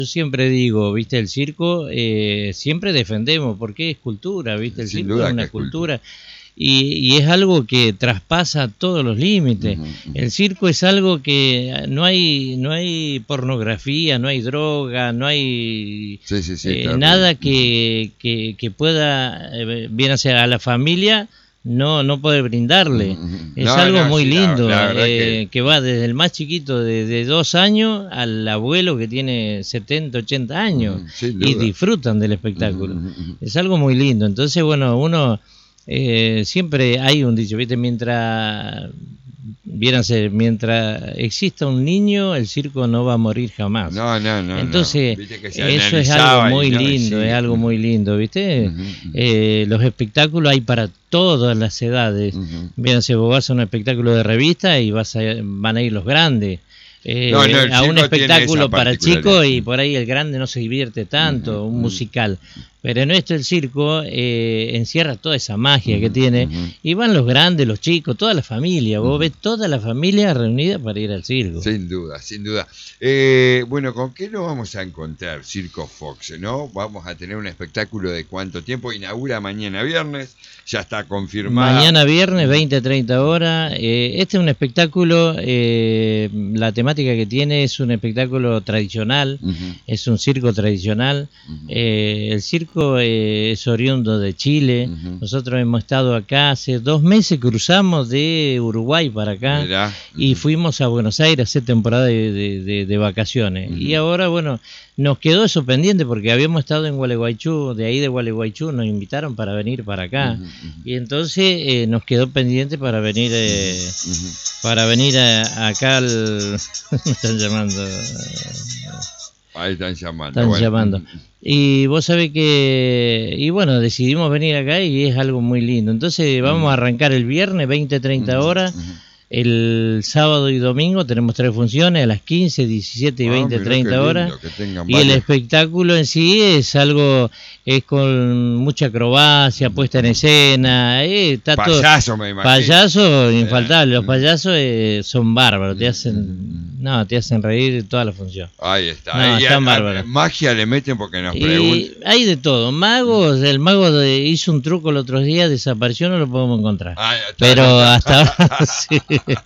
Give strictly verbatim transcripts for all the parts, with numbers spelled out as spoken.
Yo siempre digo, viste, el circo, eh, siempre defendemos, porque es cultura, viste, el Sin circo duda es que una es cultura. cultura y, y es algo que traspasa todos los límites. Ujú, ujú. El circo es algo que no hay, no hay pornografía, no hay droga, no hay Sí, sí, sí, eh, terrible. nada Ujú. que, que, que pueda, eh, bien hacer a la familia, no, no poder brindarle. Ujú, ujú. Es No, algo no, muy sí, la, lindo, la verdad que eh, que va desde el más chiquito de, de dos años al abuelo que tiene setenta, ochenta años ujú, sin y duda. disfrutan del Ujú, espectáculo. ujú, ujú. Es algo muy lindo. Entonces, bueno, uno eh, siempre hay un dicho, ¿viste? Mientras, viéranse, mientras exista un niño, el circo no va a morir jamás. No, no, no, no. Entonces, Viste que se eso es algo analizaba y muy no, y lindo, es sigue. algo muy Ujú, lindo, ¿viste? ujú, ujú, Eh, los espectáculos hay para todas las edades. ujú. Véanse, vos vas a un espectáculo de revista y vas a, van a ir los grandes. No, no, Eh, el a un circo tiene esa espectáculo para chicos particularidad. y por ahí el grande no se divierte Ujú, tanto, un ujú, musical. Pero en esto el circo eh, encierra toda esa magia que ujú, tiene ujú, y van los grandes, los chicos, toda la familia. Vos ujú. ves toda la familia reunida para ir al circo. Sin duda, sin duda. Eh, bueno, ¿con qué nos vamos a encontrar? Circo Fox, ¿no? Vamos a tener un espectáculo de cuánto tiempo. Inaugura mañana viernes, ya está confirmada. Mañana viernes, veinte treinta horas. Eh, este es un espectáculo, eh, la temática que tiene es un espectáculo tradicional, Ujú, es un circo tradicional. ujú, Eh, el circo eh, es oriundo de Chile. ujú. Nosotros hemos estado acá hace dos meses, cruzamos de Uruguay para acá Mirá. y Ujú, fuimos a Buenos Aires a hacer temporada de, de- de- de vacaciones. Y ujú, ahora, bueno, nos quedó eso pendiente porque habíamos estado en Gualeguaychú, de ahí de Gualeguaychú nos invitaron para venir para acá. ujú, ujú, Y entonces eh, nos quedó pendiente para venir eh, ujú. para venir a- acá al me están llamando, Ahí están llamando. están Bueno. llamando. Ujú, Y vos sabés que y bueno, decidimos venir acá y es algo muy lindo. Entonces vamos a ujú, arrancar el viernes veinte treinta ujú, horas. ujú. El sábado y domingo tenemos tres funciones a las quince, diecisiete y Ah, veinte mirá qué treinta horas. lindo que tengan Y el varios. espectáculo en sí es algo, es con mucha acrobacia, Ujú, puesta en ujú. escena, eh, está todo. Payaso, me imagino. Payasos Eh, infaltables, los ujú, payasos eh, son bárbaros, te ujú, ujú, hacen, ujú. no, te hacen reír toda la función. Ahí está. No, Y a- están a- bárbaros. magia le meten porque nos preguntan. Y hay de todo. Magos, el mago de, hizo un truco el otro día, desapareció, no lo podemos encontrar. Ah, está, Pero está. hasta ahora sí.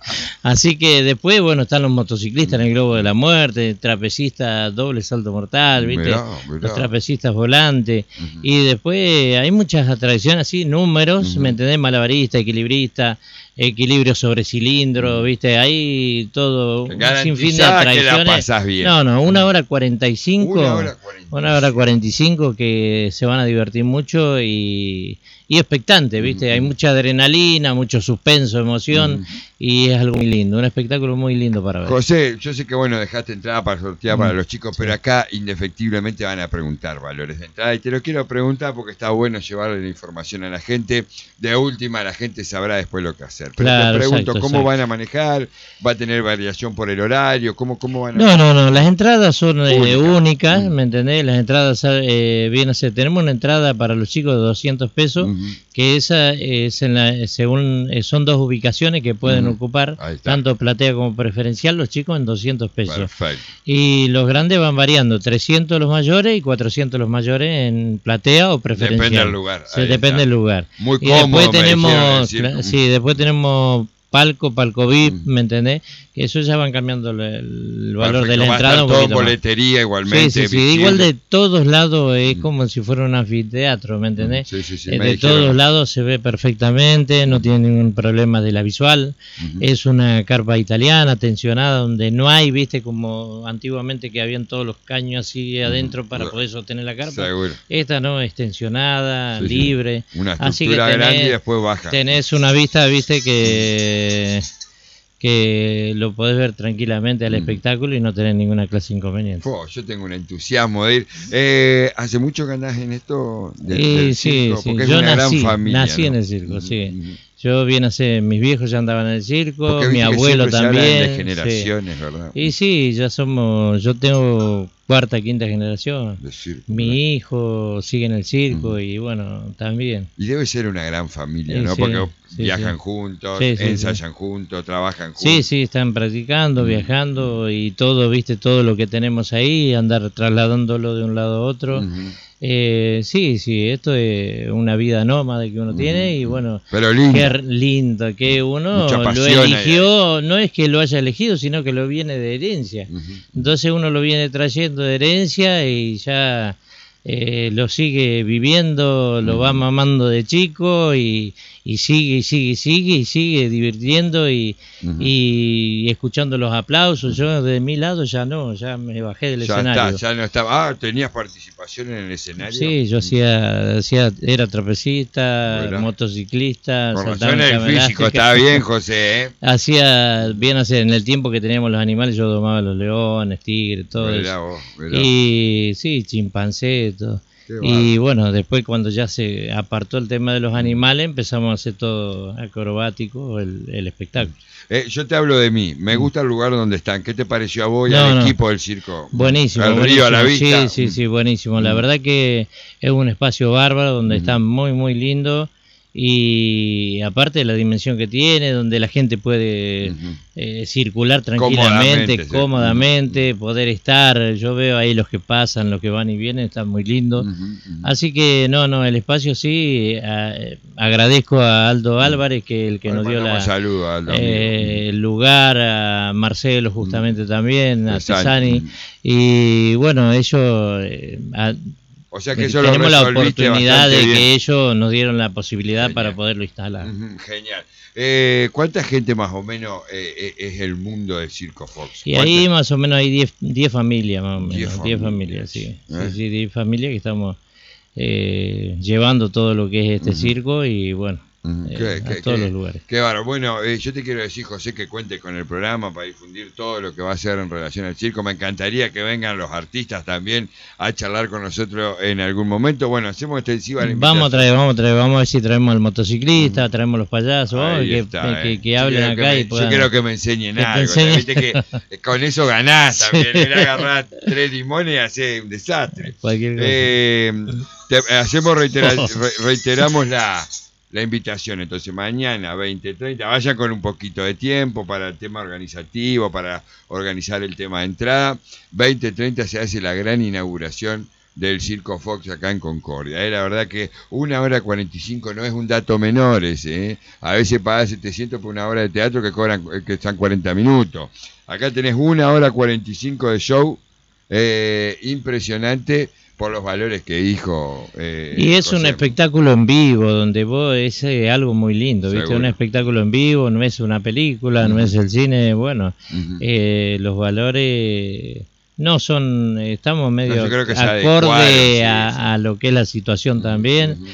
Así que después, bueno, están los motociclistas en el globo de la muerte, trapecistas doble salto mortal, ¿viste? Mirá, Los mirá. trapecistas volantes. Ujú, Y después hay muchas atracciones así, números, ¿me ujú, entendés? Malabarista, equilibrista, equilibrio sobre cilindro, ujú. ¿viste? Hay todo un sinfín de Garantizada que la atracciones. pasás bien. No, no, una Ujú. hora cuarenta y Una cinco. hora cuarenta y Una hora cinco. cuarenta y cinco que se van a divertir mucho y, y expectante, Ujú, ¿viste? Hay ujú, mucha adrenalina, mucho suspenso, emoción ujú. y es algo muy lindo, un espectáculo muy lindo para ver. José, yo sé que bueno, dejaste entrada para sortear para Mm, los chicos, pero sí. acá indefectiblemente van a preguntar valores de entrada. Y te lo quiero preguntar porque está bueno llevarle la información a la gente. De última, la gente sabrá después lo que hacer. Pero te Claro, pregunto, exacto, ¿cómo van exacto. a manejar? ¿Va a tener variación por el horario? ¿Cómo, cómo van a No, no, no, las manejar? entradas son eh, Única. únicas, Mm, ¿me entendés? Las entradas eh, vienen a ser, tenemos una entrada para los chicos de doscientos pesos, ujú, que esa es en la, según, eh, son dos ubicaciones que pueden ujú. ocupar, Ahí está. tanto platea como preferencial, los chicos en doscientos pesos. Perfecto. Y los grandes van variando, trescientos los mayores y cuatrocientos los mayores en platea o preferencial. Depende del lugar. Sí, Ahí depende está. del lugar. Muy Y después cómodo, me dijeron en el tenemos, circo. cla- sí, después tenemos palco, palco V I P, Mm. ¿me entendés? Que eso ya van cambiando el, el valor de Perfecto. la Va a entrada estar un todo en poquito más. boletería Sí, igualmente, sí, sí, visible. igual de todos lados es Mm. como si fuera un anfiteatro, ¿me Mm, entendés? Sí, sí, sí, Eh, me de dijeron. todos lados se ve perfectamente, no Ujú, tiene ningún problema de la visual. ujú. Es una carpa italiana, tensionada, donde no hay, viste, como antiguamente que habían todos los caños así adentro para Ujú. poder sostener la carpa. Seguro. Esta no, es tensionada, Sí, sí. libre. Una Así que estructura grande y tenés, después baja. tenés una vista, viste, que que lo podés ver tranquilamente al Ujú. espectáculo y no tener ninguna clase de inconveniente. Fo, yo tengo un entusiasmo de ir. Eh, ¿Hace mucho que andás en esto de- Y del sí, circo? sí, Porque es yo una gran nací, familia, nací ¿no? en el circo, Ujú, sí. ujú. Yo bien hace, mis viejos ya andaban en el circo, Porque mi viste que abuelo siempre se hablan de también, sí. generaciones, ¿verdad? Y sí, ya somos, yo tengo cuarta, quinta generación. De circo, ¿verdad? Mi hijo sigue en el circo Ujú. y bueno, también. Y debe ser una gran familia, Y ¿no? sí. Porque sí, viajan sí. juntos, Sí, sí, ensayan sí. juntos, trabajan juntos. Sí, sí, están practicando, Mm. viajando y todo, viste, todo lo que tenemos ahí, andar trasladándolo de un lado a otro. Ujú. Eh, sí, sí, esto es una vida nómada que uno Ujú, tiene y ujú. bueno, Pero qué linda, r- lindo que mucha uno lo pasión hay ahí. eligió, no es que lo haya elegido, sino que lo viene de herencia. Ujú, ujú. Entonces uno lo viene trayendo de herencia y ya eh, lo sigue viviendo, lo va Ujú. mamando de chico y, y sigue y sigue y sigue y sigue divirtiendo y, Ujú. y escuchando los aplausos. Yo de mi lado ya no, ya me bajé del Ya está, escenario. ya no estaba. Ah, ¿tenías participación en el escenario? Sí, yo hacía, hacía era trapecista, Bueno, motociclista, con saltaba razón en el cama físico elástica. está bien, José, ¿eh? Hacía bien hacer en el tiempo que teníamos los animales, yo domaba los leones, tigres, todo Verá eso. vos, verá. Y sí, chimpancé, todo. Qué Y bárbaro. bueno, después cuando ya se apartó el tema de los animales, empezamos a hacer todo acrobático, el, el espectáculo. Eh, yo te hablo de mí, me Mm. gusta el lugar donde están. ¿Qué te pareció a vos y al No, no, equipo del circo? Mm. buenísimo, El río a la buenísimo, sí, vista. sí, Mm. sí, buenísimo. La Mm. verdad que es un espacio bárbaro donde Mm. está muy, muy lindo y aparte de la dimensión que tiene, donde la gente puede Ujú. eh, circular Cómodamente, tranquilamente, sí. cómodamente, poder estar. Yo veo ahí los que pasan, los que van y vienen, está muy lindo. Ujú, ujú. Así que no, no, el espacio sí, eh, agradezco a Aldo Álvarez, que el que Bueno, nos dio mandamos la, saludos al amigo. eh, el lugar, a Marcelo justamente también, a Pesani. Tesani, Mm. y bueno, ellos, eh, a- O sea que eh, eso lo tenemos la resolviste oportunidad bastante de bien. que ellos nos dieron la posibilidad para Genial. poderlo instalar. Ujú, genial. Eh, ¿Cuánta gente más o menos eh, eh, es el mundo de Circo Fox? Y ¿Cuánta? ahí más o menos hay diez diez familias, más o Diez menos, diez familias, familias, sí, ¿eh? sí, sí, diez familias que estamos eh, llevando todo lo que es este Ujú. circo y bueno, Ujú, eh, qué, a qué, todos qué, los lugares. qué bárbaro. Bueno, eh, yo te quiero decir, José, que cuentes con el programa para difundir todo lo que va a hacer en relación al circo. Me encantaría que vengan los artistas también a charlar con nosotros en algún momento. Bueno, hacemos extensiva la invitación. Vamos a traer, vamos a traer, vamos a ver si traemos al motociclista, Ujú. traemos los payasos, vamos a ver Ahí que, está, que, eh. que Yo hablen quiero que acá me- y Yo puedan. quiero que me enseñen que te algo. enseñen. Viste que eh, con eso ganás Sí. también. Era agarrar tres limones y hacer un desastre. Cualquier cosa. Eh, te- hacemos reitera- re- reiteramos la, la invitación. Entonces, mañana veinte treinta, vayan con un poquito de tiempo para el tema organizativo, para organizar el tema de entrada. veinte treinta se hace la gran inauguración del Circo Fox acá en Concordia. Eh, la verdad que una hora cuarenta y cinco no es un dato menor ese. Eh. A veces pagas setecientos por una hora de teatro que cobran que están cuarenta minutos. Acá tenés una hora cuarenta y cinco de show, eh, impresionante por los valores que dijo. Eh, Y es un José. espectáculo en vivo, donde vos es eh, algo muy lindo, ¿viste? Seguro. Un espectáculo en vivo, no es una película, no Ujú. es el cine, bueno, Ujú. eh, los valores no son, eh, estamos medio No, yo creo que se acorde adecuaron, sí, a, sí. a lo que es la situación también. Ujú.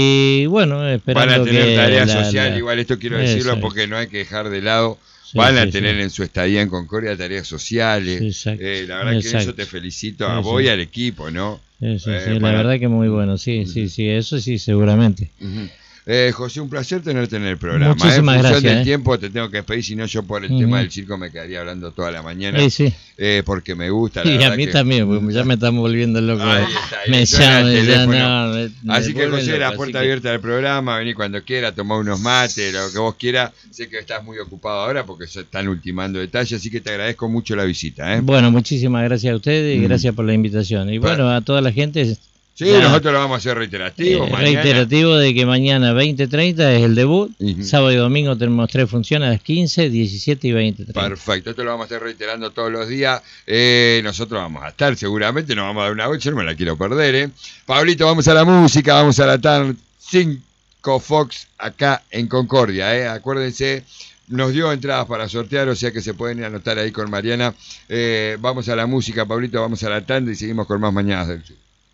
Y bueno, Van esperando a tener que tarea la- social, la- igual esto quiero decirlo Exacto. porque no hay que dejar de lado. Sí, Van a sí, tener sí. en su estadía en Concordia tareas sociales. Sí, exacto. Eh, la verdad que en eso Exacto. te felicito a Sí, vos sí. y al equipo, ¿no? Sí, sí, Eh, sí, la van a- verdad que muy bueno, sí, sí, sí, eso sí, seguramente. Ujú. Eh, José, un placer tenerte en el programa. Muchísimas en función gracias, del eh. tiempo te tengo que despedir, si no yo por el Ujú. tema del circo me quedaría hablando toda la mañana. Sí, sí. eh, porque me gusta. La Y a verdad mí que- también, porque ya me estamos volviendo locos. Ahí está, ahí Me suena el llaman, ya teléfono. no. me- me Así que vuelven José, la loco, puerta así que- abierta del programa, vení cuando quiera, tomá unos mates, lo que vos quieras. Sé que estás muy ocupado ahora porque se están ultimando detalles, así que te agradezco mucho la visita. ¿eh? Bueno, muchísimas gracias a ustedes y Mm. gracias por la invitación. Y Pa- bueno, a toda la gente. Sí, ya, nosotros lo vamos a hacer reiterativo eh, mañana. reiterativo de que mañana veinte treinta es el debut. Ujú. Sábado y domingo tenemos tres funciones a las quince, diecisiete y veinte treinta. Perfecto, esto lo vamos a estar reiterando todos los días. Eh, nosotros vamos a estar seguramente, nos vamos a dar una noche, no me la quiero perder. ¿eh? Pablito, vamos a la música, vamos a la tarde. Cinco Fox acá en Concordia. ¿eh? Acuérdense, nos dio entradas para sortear, o sea que se pueden anotar ahí con Mariana. Eh, vamos a la música, Pablito, vamos a la tanda y seguimos con más Mañanas del Sur.